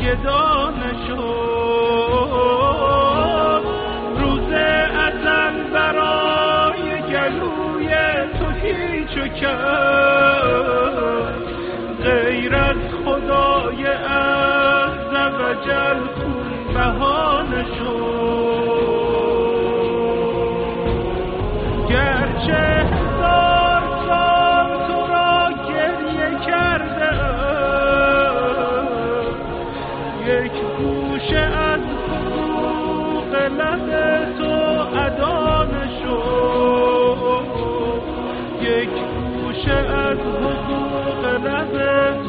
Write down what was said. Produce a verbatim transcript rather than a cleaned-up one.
گدا نشد. روز ازل برای گلوی تو هیچ کرد، غیر از خدای عزوجل خون بهانه شد. گرچه هزار سال تو را گریه کرده، یک گوشه از حقوق لب تو ادا نشد، یک گوشه از حقوق لب